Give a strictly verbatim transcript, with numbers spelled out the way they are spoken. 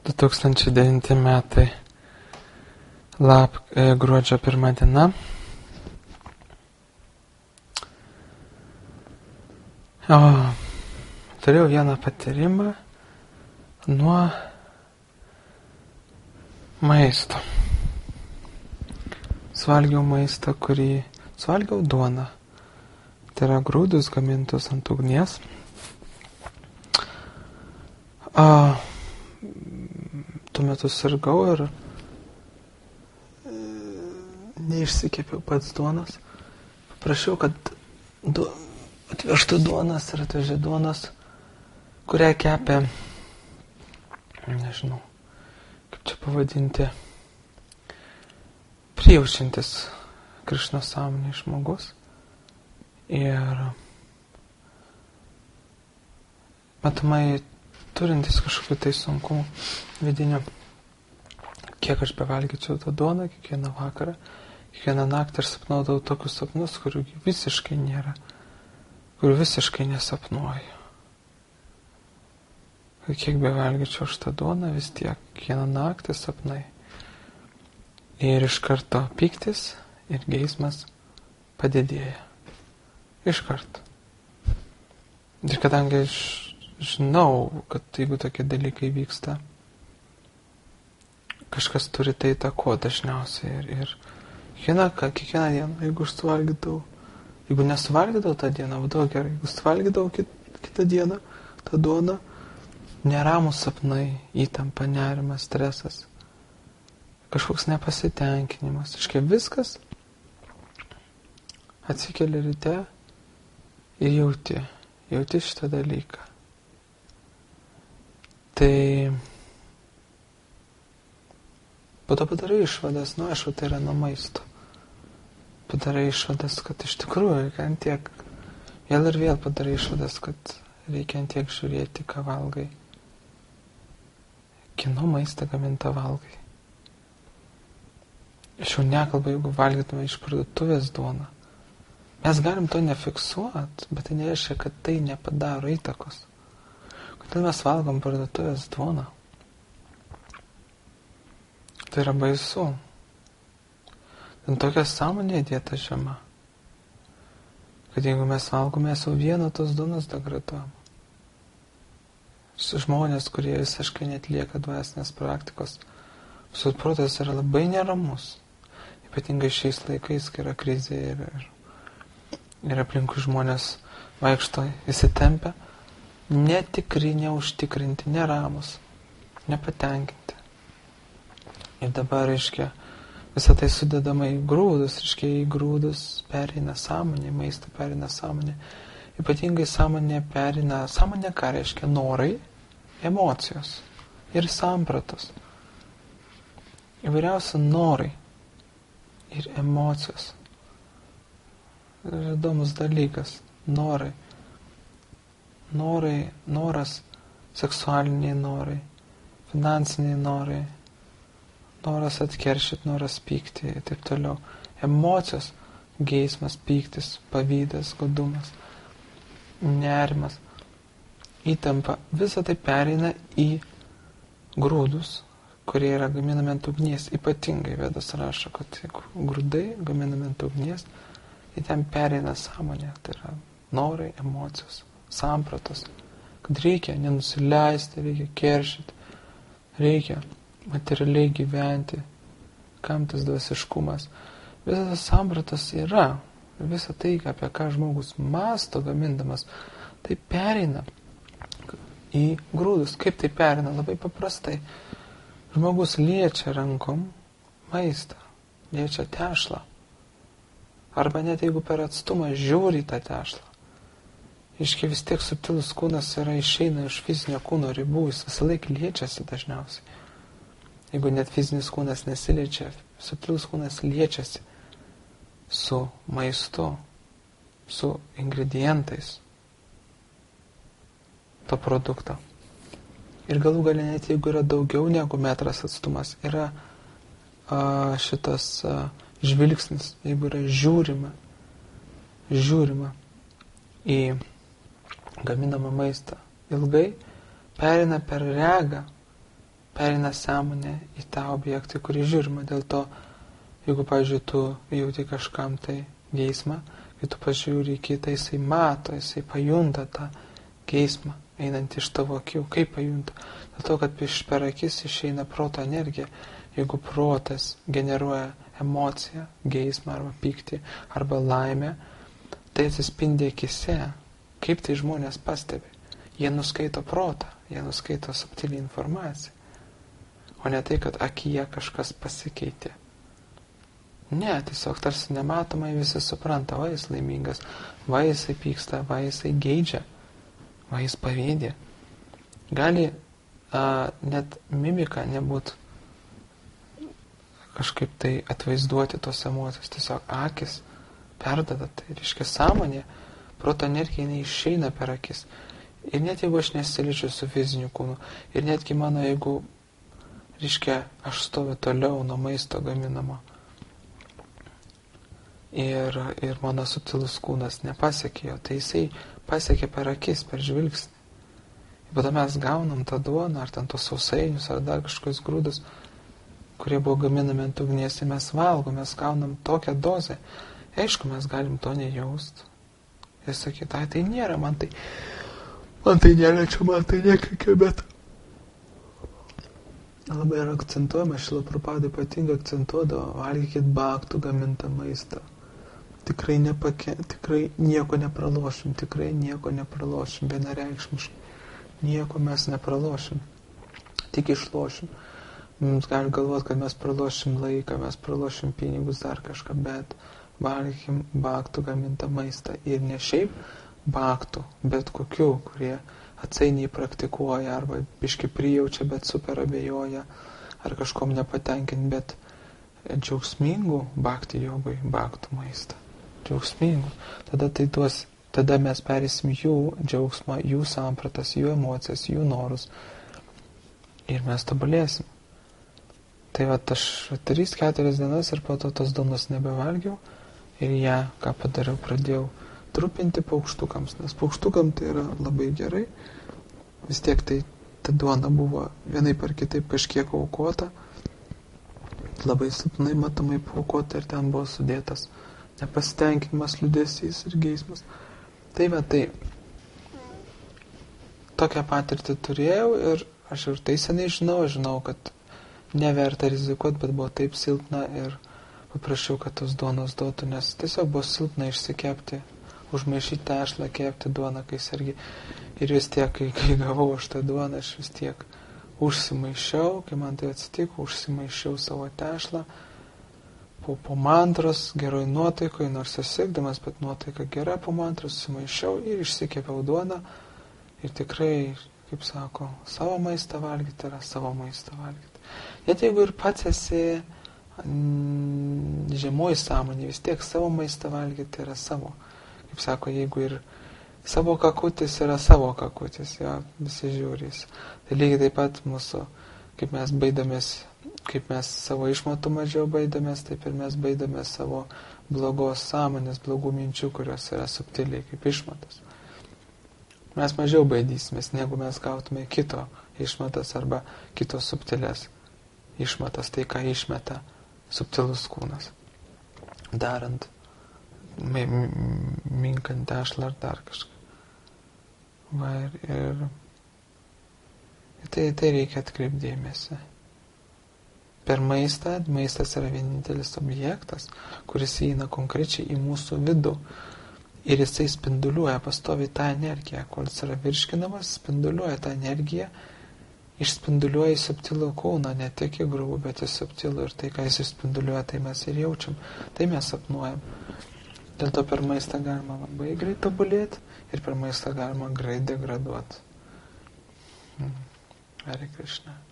du tūkstančiai devinti metai, lap, e, gruodžio pirma diena. O, turėjau vieną patyrimą nuo maisto. Suvalgiau maistą, kurį suvalgiau duoną. Tai yra grūdus gamintus ant ugnies. A, tuo metu sirgau ir e, neišsikepiau pats duonos. Paprašiau, kad du, atvežtų duonas ir atvežė duonos, kurią kepė, nežinau, kaip čia pavadinti, prijaučiantis Krišnos sąmonei žmogus. Ir matomai turintis kažkokių tai sunkumų vidinių. Kiek aš bevalgyčiau tą duoną, kiekvieną vakarą, kiekvieną naktį aš sapnuodavau tokius sapnus, kurių visiškai nėra, kurių visiškai nesapnuoju. Kiek bevalgyčiau aš tą duoną, vis tiek kiekvieną naktį sapnai. Ir iš karto pyktis ir geismas padidėja. Iš karto. Ir kadangi aš žinau, kad jeigu tokie dalykai vyksta, kažkas turi tai įtako dažniausiai. Ir, ir kiekvieną, kiekvieną dieną, jeigu aš suvalgydavau, jeigu nesuvalgydavau tą dieną, vadau gerai, jeigu suvalgydavau kit, kitą dieną tą duoną, neramus sapnai, įtampa, nerimas, stresas, kažkoks nepasitenkinimas. Iškai viskas atsikeli ryte ir jauti, jauti šitą dalyką. Tai po to padarai išvadas, nu aišku, tai yra nuo maisto. Padarai išvadas, kad iš tikrųjų reikia ant tiek, vėl ir vėl padarai išvadas, kad reikia ant tiek žiūrėti, ką valgai. Kieno maistą gamintą valgai. Aš jau nekalbu, jeigu valgytume iš parduotuvės duoną. Mes galim to nefiksuoti, bet tai nereiškia, kad tai nepadaro įtakos. Kodėl mes valgom parduotuvės duoną? Tai yra baisu. Ten tokia sąmonė įdėta žema, kad jeigu mes valgome jau vieną tos duonos degraduojam. Žmonės, kurie visiškai netlieka dvasinės praktikos, visų protas yra labai neramus. Ypatingai šiais laikais, kai yra krizė ir, ir, ir aplinkui žmonės vaikšto įsitempę, netikri, neužtikrinti, neramus, nepatenkinti. Ir dabar, reiškia, visą tai sudedama į grūdus, reiškia, į grūdus pereina sąmonė, maistą pereina sąmonė. Ypatingai sąmonė pereina, sąmonė ką reiškia? Norai, emocijos ir sampratos. Įvairiausi norai ir emocijos. Ir įdomus dalykas. Norai. Norai, noras, seksualiniai norai, finansiniai norai, noras atkeršyti, noras pykti ir taip toliau. Emocijos, geismas, pyktis, pavydas, godumas, nerimas, įtampa. Visą tai pereina į grūdus, kurie yra gaminami ant ugnies. Ypatingai Vedas rašo, kad grūdai gaminami ant ugnies, į ten pereina sąmonė. Tai yra norai, emocijos, sampratos. Kad reikia nenusileisti, reikia keršyti, reikia materialiai gyventi. Kam tas dvasiškumas? Visas tas sampratas yra. Visą tai, apie ką žmogus mąsto gamindamas, tai pereina į grūdus. Kaip tai pereina? Labai paprastai. Žmogus liečia rankom maistą, liečia tešlą. Arba net jeigu per atstumą žiūri tą tešlą. Iškai vis tiek subtilus kūnas yra išeina iš fizinio kūno ribų, jis visą laiką liečiasi dažniausiai. Jeigu net fizinis kūnas nesiliečia, subtilus kūnas liečiasi su maistu, su ingredientais to produkto. Ir galų galia net jeigu yra daugiau negu metras atstumas, yra a, šitas a, žvilgsnis, jeigu yra žiūrima, žiūrima į gaminamą maistą ilgai, pereina per regą, pereina sąmonė į tą objektą, kurį žiūrima. Dėl to, jeigu, pavyzdžiui, tu jauti kažkam tai geismą, kai tu pažiūri į kitą, jisai mato, jisai pajunta tą geismą, einant iš tavo akių. Kaip pajunta? Dėl to, kad iš per akis išeina proto energija. Jeigu protas generuoja emociją, geismą arba pyktį, arba laimę, tai atsispindi akise. Kaip tai žmonės pastebi? Jie nuskaito protą, jie nuskaito subtilį informaciją. O ne tai, kad akyje kažkas pasikeitė. Ne, tiesiog tarsi nematomai visi supranta, va jis laimingas, va jisai pyksta, va jisai geidžia, va jis pavydė. Gali a, net mimika nebūt kažkaip tai atvaizduoti tos emocijos, tiesiog akis perdada, tai reiškia sąmonė, proto energija neišeina per akis. Ir net jeigu aš nesiliečiu su fiziniu kūnu, ir netgi mano, jeigu, reiškia, aš stoviu toliau nuo maisto gaminamo, ir, ir mano subtilus kūnas nepasiekė jo, tai jisai pasiekė per akis, per žvilgsnį. Ir tada mes gaunam tą duoną, ar ten tos sausainius, ar dar kažkokius grūdus, kurie buvo gaminami ant ugnies, ir mes valgom, mes gaunam tokią dozę. Aišku, mes galim to nejaust. Ir sakyti, tai, tai nėra, man tai, man tai neliečia, man tai nekaikia, bet labai yra akcentuojama, Šrila Prabhupada ypatingai akcentuodavo, valgykit bhaktų gamintą maistą. Tikrai, nepake, tikrai nieko nepralošim, tikrai nieko nepralošim, vienareikšmiškai. Nieko mes nepralošim, tik išlošim. Mums gali galvoti, kad mes pralošim laiką, mes pralošim pinigus, dar kažką, bet valgykim bhaktų gamintą maistą. Ir ne šiaip bhaktų, bet kokių, kurie atsainiai praktikuoja, arba biški prijaučia, bet super abejoja, ar kažkom nepatenkint, bet džiaugsmingų bhakti jogui bhaktų maistą. Džiaugsmingų. Tada tai duos, tada mes perėsim jų džiaugsmą, jų sampratas, jų emocijas, jų norus. Ir mes tobulėsim. Tai va, aš tris keturias dienas ir po to tos duonos nebevalgiau. Ir ją, ką padariau, pradėjau trupinti paukštukams, nes paukštukam tai yra labai gerai. Vis tiek tai ta duona buvo vienaip ar kitaip kažkiek aukota, labai silpnai matomai paaukota, ir ten buvo sudėtas nepasitenkinimas, liūdesys ir geismas. Tai va, tai tokią patirtį turėjau, ir aš ir tai seniai žinau, žinau, kad neverta rizikuoti, bet buvo taip silpna, ir paprašiau, kad tos duonos duotų, nes tiesiog buvo silpna išsikepti, užmaišyti tešlą, kepti duoną, kai sergi. Ir vis tiek, kai, kai gavau aš tą duoną, aš vis tiek užsimaišiau, kai man tai atsitiko, užsimaišiau savo tešlą, po, po mantros, geroj nuotaikoj, nors esikdamas, bet nuotaika gera po mantros, užsimaišiau ir išsikepiau duoną. Ir tikrai, kaip sako, savo maistą valgyti yra savo maistą valgyti. Net jeigu ir pats esi žemoj sąmonė, vis tiek savo maistą valgyti yra savo. Kaip sako, jeigu ir savo kakutis yra savo kakutis, jo, visi žiūrės. Tai lygiai taip pat mūsų, kaip mes baidomės, kaip mes savo išmatų mažiau baidomės, taip ir mes baidomės savo blogos sąmonės, blogų minčių, kurios yra subtiliai kaip išmatos. Mes mažiau baidysimės, negu mes gautume kito išmatas arba kitos subtilės išmatas, tai ką išmeta subtilus kūnas, darant, minkant tešlą ar dar kažką. Va, ir, ir, ir tai, tai reikia atkreipdėmėsi. Per maistą, maistas yra vienintelis objektas, kuris įeina konkrečiai į mūsų vidų. Ir jisai spinduliuoja pastovi tą energiją, kol jis yra virškinamas, spinduliuoja tą energiją, išspinduliuoja į subtilų kūną, ne tik į grubų, bet į subtilų, ir tai, ką jis išspinduliuoja, tai mes ir jaučiam, tai mes sapnuojam. Dėl to per maistą galima labai greit tobulėti ir per maistą galima greit degraduoti. Hare Krishna.